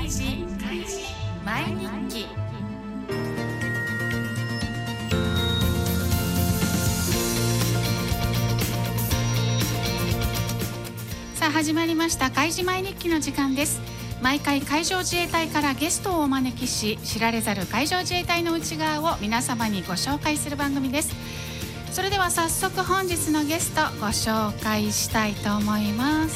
示毎日記。さあ始まりました開示毎日記の時間です。毎回海上自衛隊からゲストをお招きし、知られざる海上自衛隊の内側を皆様にご紹介する番組です。それでは早速本日のゲストご紹介したいと思います。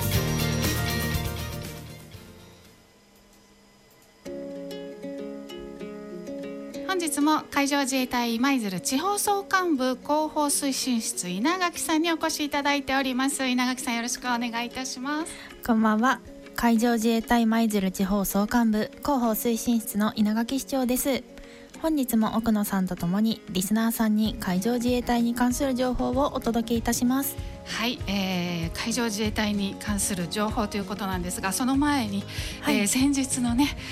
本日も海上自衛隊舞鶴地方総監部広報推進室稲垣さんにお越しいただいております。稲垣さん、よろしくお願いいたします。 こんばんは。海上自衛隊舞鶴地方総監部広報推進室の稲垣市長です。本日も奥野さんとともにリスナーさんに海上自衛隊に関する情報をお届けいたします。 はい、海上自衛隊に関する情報ということなんですが、その前に、先日のね、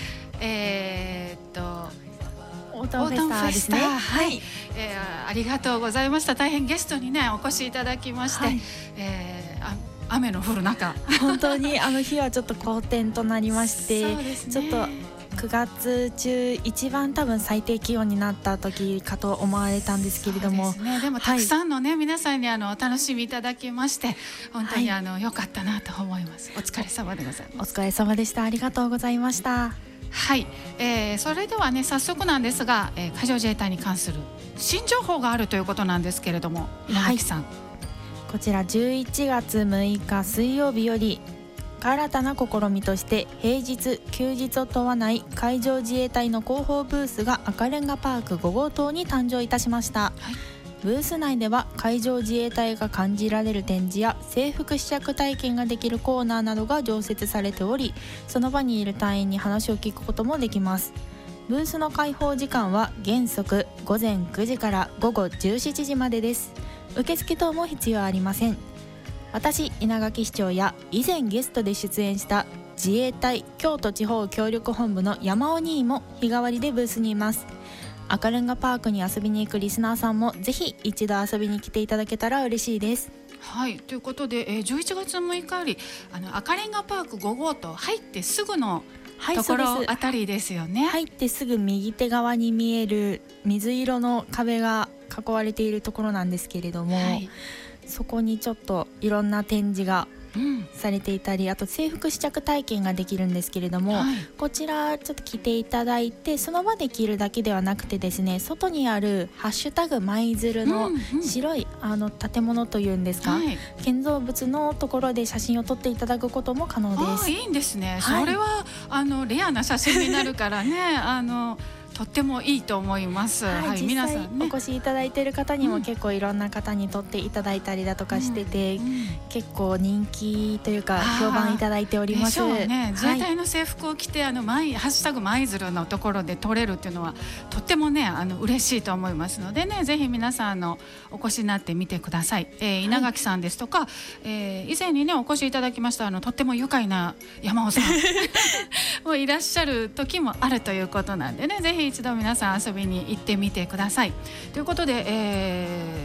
オータムフェスタですね。 はい、ありがとうございました。大変ゲストにねお越しいただきまして、雨の降る中本当にあの日はちょっと好天となりましてそうですね、 ちょっと9月中一番多分最低気温になった時かと思われたんですけれども、 でもたくさんのね、皆さんにお楽しみいただきまして本当に良かったなと思います。お疲れ様でございます。 お疲れ様でした。ありがとうございました。 はい、それではね早速なんですが、海上自衛隊に関する新情報があるということなんですけれども、稲垣さん、 こちら11月6日水曜日より新たな試みとして平日休日を問わない海上自衛隊の広報ブースが赤レンガパーク5号棟に誕生いたしました。ブース内では海上自衛隊が感じられる展示や制服試着体験ができるコーナーなどが常設されており、その場にいる隊員に話を聞くこともできます。ブースの開放時間は原則午前9時から午後17時までです。受付等も必要ありません。私稲垣市長や以前ゲストで出演した自衛隊京都地方協力本部の山尾兄も日替わりでブースにいます。赤レンガパークに遊びに行くリスナーさんもぜひ一度遊びに来ていただけたら嬉しいです。 はい、ということで、11月6日より赤レンガパーク5号棟入ってすぐのところあたりですよね。 入ってすぐ右手側に見える水色の壁が囲われているところなんですけれども、そこにちょっといろんな展示がされていたり、あと制服試着体験ができるんですけれども、こちらちょっと来ていただいてその場で着るだけではなくてですね、外にあるハッシュタグ舞鶴の白い建物というんですか、建造物のところで写真を撮っていただくことも可能です。 いいんですね、それはレアな写真になるからねとってもいいと思います。 実際お越しいただいている方にも結構いろんな方に撮っていただいたりだとかしてて、結構人気というか評判いただいております。 でしょうね、自衛隊の制服を着てハッシュタグ舞鶴のところで撮れるっていうのはとってもね嬉しいと思いますのでね、ぜひ皆さんお越しになってみてください。稲垣さんですとか、以前にねお越しいただきましたとっても愉快な山尾さんもいらっしゃる時もあるということなんでね、ぜひ一度皆さん遊びに行ってみてくださいということで、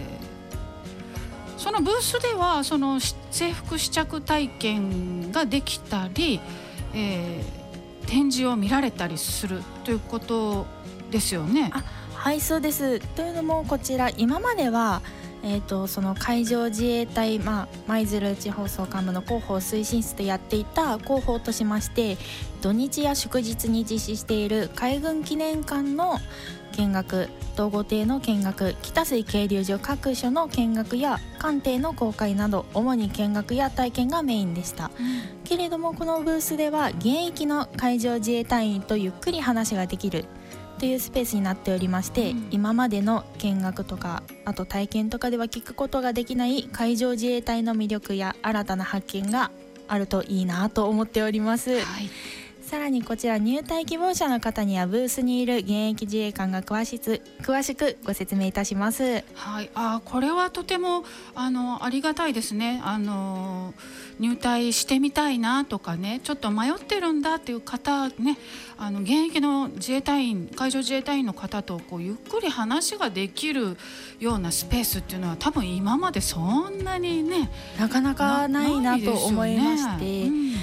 そのブースではその制服試着体験ができたり、展示を見られたりするということですよね。 はい、そうです。というのもこちら今まではその海上自衛隊、舞鶴地方総監部の広報推進室でやっていた広報としまして、土日や祝日に実施している海軍記念館の見学、統合艇の見学、北水係留所各所の見学や艦艇の公開など主に見学や体験がメインでした、けれどもこのブースでは現役の海上自衛隊員とゆっくり話ができるというスペースになっておりまして、今までの見学とかあと体験とかでは聞くことができない海上自衛隊の魅力や新たな発見があるといいなと思っております。さらにこちら入隊希望者の方にはブースにいる現役自衛官が詳しくご説明いたします。 これはとてもありがたいですね。入隊してみたいなとかね、ちょっと迷ってるんだっていう方ね、現役の自衛隊員、海上自衛隊員の方とゆっくり話ができるようなスペースっていうのは多分今までそんなにねなかなかないなと思いまして、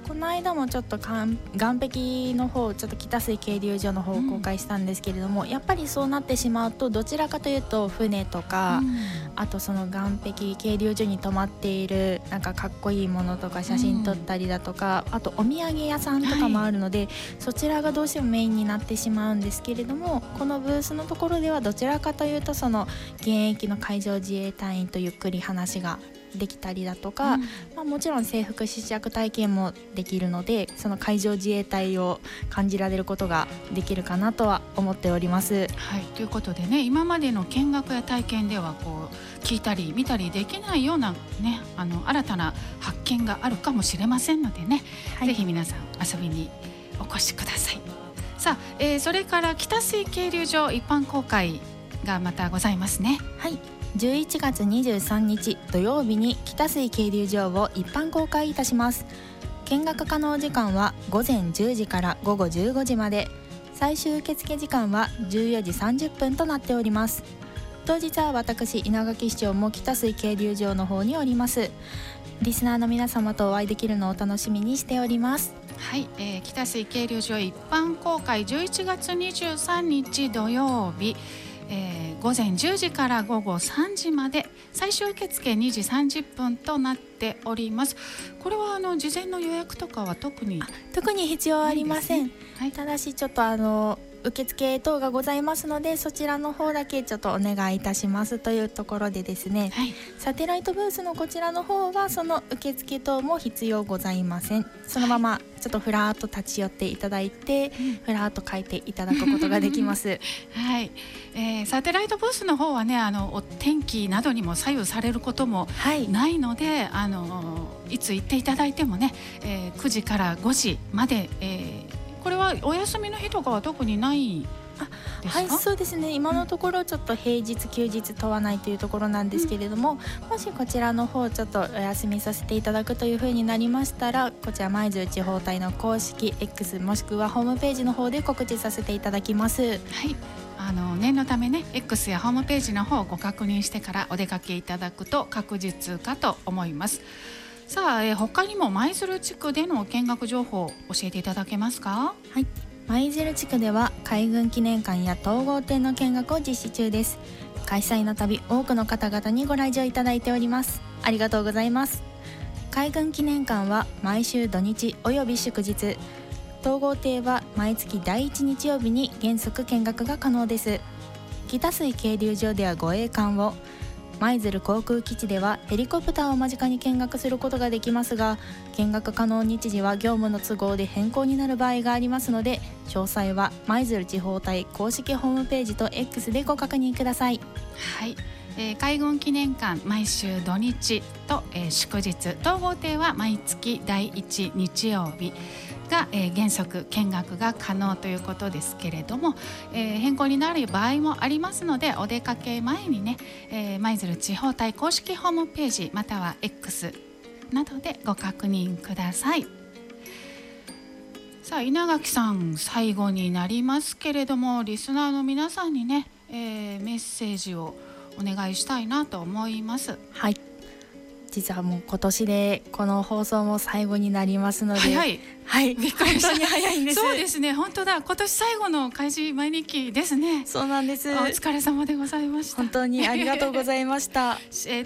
この間もちょっと岸壁の方、ちょっと北水渓流場の方を公開したんですけれども、やっぱりそうなってしまうとどちらかというと船とか、あとその岸壁渓流所に泊まっているなんかかっこいいものとか写真撮ったりだとか、あとお土産屋さんとかもあるので、そちらがどうしてもメインになってしまうんですけれども、このブースのところではどちらかというとその現役の海上自衛隊員とゆっくり話ができたりだとか、もちろん制服試着体験もできるので、その海上自衛隊を感じられることができるかなとは思っております。 はい、ということでね、今までの見学や体験ではこう聞いたり見たりできないようなね、新たな発見があるかもしれませんのでね、ぜひ皆さん遊びにお越しください。さあ、それから北水渓流場一般公開がまたございますね。 はい、11月23日土曜日に北水渓流場を一般公開いたします。見学可能時間は午前10時から午後15時まで、最終受付時間は14時30分となっております。当日は私稲垣市長も北水渓流場の方におります。リスナーの皆様とお会いできるのを楽しみにしております。 はい、北水渓流場一般公開11月23日土曜日、午前10時から午後3時まで、最終受付2時30分となっております。これは事前の予約とかは特に必要ありません、 はい、 ただしちょっと受付等がございますので、そちらの方だけちょっとお願いいたしますというところでですね、 はい、 サテライトブースのこちらの方はその受付等も必要ございません。そのままちょっとふらっと立ち寄っていただいて、ふらっと書いていただくことができますはい、サテライトブースの方はね、お天気などにも左右されることもないので、いつ行っていただいてもね、9時から5時まで、これはお休みの日とかは特にないですか？ はい、そうですね、今のところちょっと平日休日問わないというところなんですけれども、もしこちらの方ちょっとお休みさせていただくというふうになりましたら、こちら舞鶴地方隊の公式 X もしくはホームページの方で告知させていただきます。 はい、念のためね X やホームページの方をご確認してからお出かけいただくと確実かと思います。さあ、他にも舞鶴地区での見学情報を教えていただけますか？ はい、舞鶴地区では海軍記念館や統合展の見学を実施中です。開催のたび多くの方々にご来場いただいております。ありがとうございます。海軍記念館は毎週土日および祝日、統合艇は毎月第1日曜日に原則見学が可能です。北水渓流場では護衛艦を、舞鶴航空基地ではヘリコプターを間近に見学することができますが、見学可能日時は業務の都合で変更になる場合がありますので、詳細は舞鶴地方隊公式ホームページと X でご確認ください。 はい、海軍記念館毎週土日と、祝日、統合艇は毎月第1日曜日が、原則見学が可能ということですけれども、変更になる場合もありますので、お出かけ前にね、舞鶴地方隊公式ホームページまたは X などでご確認ください。さあ、稲垣さん、最後になりますけれども、リスナーの皆さんにね、メッセージをお願いしたいなと思います。 はい、実はもう今年でこの放送も最後になりますので、 早い、 はい、 びっくりした。 本当に早いんです。 そうですね、本当だ、今年最後の開示毎日記ですね。 そうなんです。 お疲れ様でございました。 本当にありがとうございました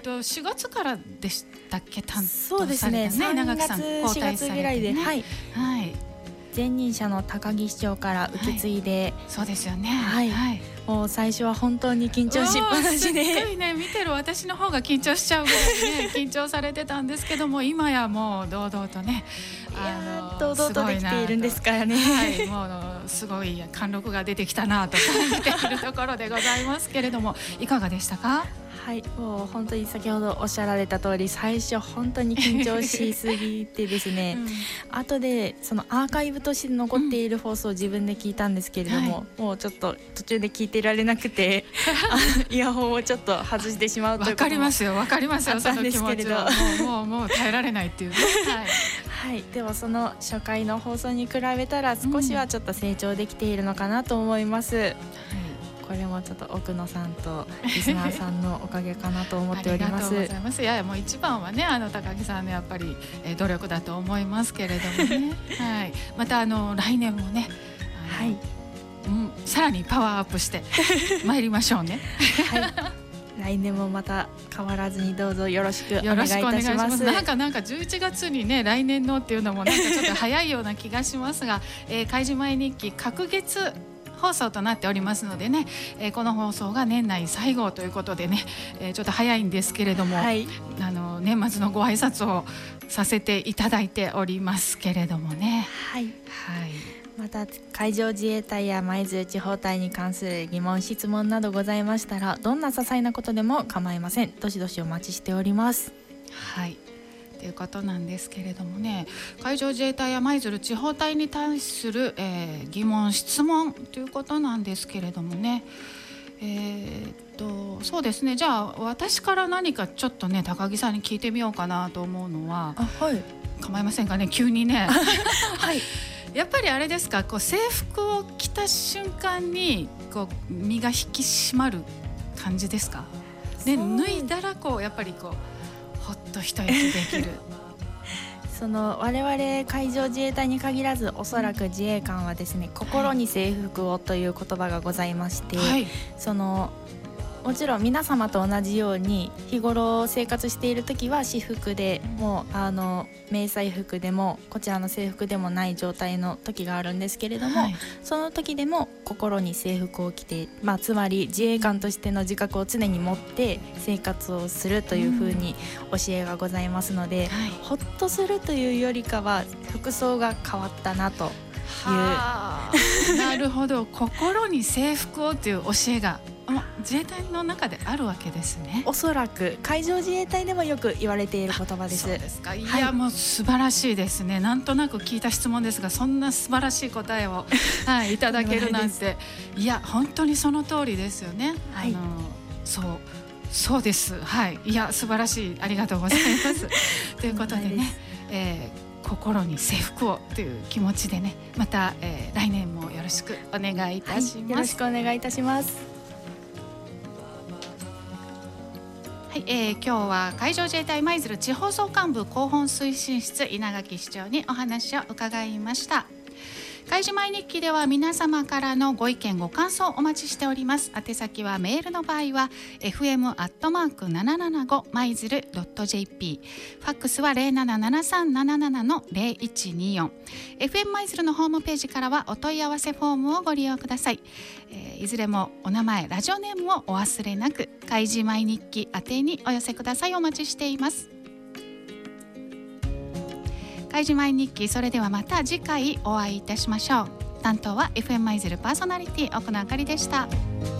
4月からでしたっけ、担当そうですされたね、 長木さん 4月ぐらいで、 ね、 はい、 はい、 前任者の高木市長から受け継いで、 はい、そうですよね、 はい、はい、もう最初は本当に緊張しっぱなしで、 すっごいね、見てる私の方が緊張しちゃうぐらいね緊張されてたんですけども、今やもう堂々とね、 堂々とできているんですからね。 はい、もうすごい貫禄が出てきたなと感じているところでございますけれども、いかがでしたか？ はい、もう本当に先ほどおっしゃられた通り、最初本当に緊張しすぎてですね、後でそのアーカイブとして残っている放送を自分で聞いたんですけれども、もうちょっと途中で聞いてられなくてイヤホンをちょっと外してしまうということもわかりますよ、わかりますよ、その気持ちはもう耐えられないっていうねはい、でもその初回の放送に比べたら少しはちょっと成長できているのかなと思います。 これもちょっと奥野さんとリスナーさんのおかげかなと思っております。 ありがとうございます。いやもう一番はね高木さんのやっぱり、努力だと思いますけれどもね、はい、また来年もねはい、 さらにパワーアップして参りましょうね。 はい、来年もまた変わらずにどうぞよろしくお願いいたします。 なんか11月にね来年のっていうのもなんかちょっと早いような気がしますが、開示前日記隔月放送となっておりますのでね、この放送が年内最後ということでね、ちょっと早いんですけれども、 はい、 年末のご挨拶をさせていただいておりますけれどもね。 はい、 はい、 また海上自衛隊や舞鶴地方隊に関する疑問質問などございましたら、どんな些細なことでも構いません。どしどしお待ちしております。 はい、ということなんですけれどもね、海上自衛隊や舞鶴地方隊に対する、疑問質問ということなんですけれどもね、そうですね、じゃあ私から何かちょっとね高木さんに聞いてみようかなと思うのは、 はい、 構いませんかね、急にねはい、 やっぱりあれですか、制服を着た瞬間に身が引き締まる感じですかね。脱いだらやっぱりほっと一息できる我々海上自衛隊に限らず、おそらく自衛官はですね、心に制服をという言葉がございまして、はい、もちろん皆様と同じように日頃生活している時は私服でも迷彩服でもこちらの制服でもない状態の時があるんですけれども、はい、その時でも心に制服を着て、つまり自衛官としての自覚を常に持って生活をするというふうに教えがございますので、はい、ほっとするというよりかは服装が変わったなという。 なるほど、心に制服をという教えが自衛隊の中であるわけですね。 おそらく海上自衛隊でもよく言われている言葉です。 そうですか。いや、はい、もう素晴らしいですね。なんとなく聞いた質問ですが、そんな素晴らしい答えを、はい、いただけるなんていや本当にその通りですよね。はい、そうです。はい、いや素晴らしい、ありがとうございますということでね、心に制服をという気持ちでね、また、来年もよろしくお願いいたします。はい、 よろしくお願いいたします。 はい、今日は海上自衛隊舞鶴地方総監部広報推進室稲垣市長にお話を伺いました。海事前日記では皆様からのご意見ご感想をお待ちしております。宛先はメールの場合は fm@775 舞鶴 .jp、 ファックスは 077377-0124、 FM 舞鶴のホームページからはお問い合わせフォームをご利用ください。いずれもお名前ラジオネームをお忘れなく、海事前日記宛てにお寄せください。お待ちしています。海事前日記、それではまた次回お会いいたしましょう。担当は FM 舞鶴パーソナリティ奥野あかりでした。